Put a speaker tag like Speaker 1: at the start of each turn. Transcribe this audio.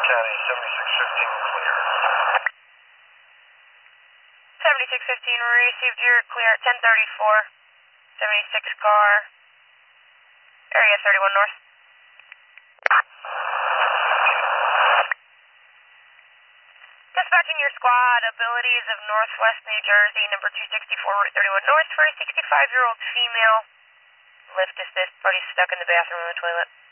Speaker 1: County, 7615 clear.
Speaker 2: 7615, received your clear at 1034. 76 car, area 31 North. Dispatching your squad, abilities of Northwest New Jersey, number 264, Route 31 North, for a 65-year-old female. Lift assist, party stuck in the bathroom in the toilet.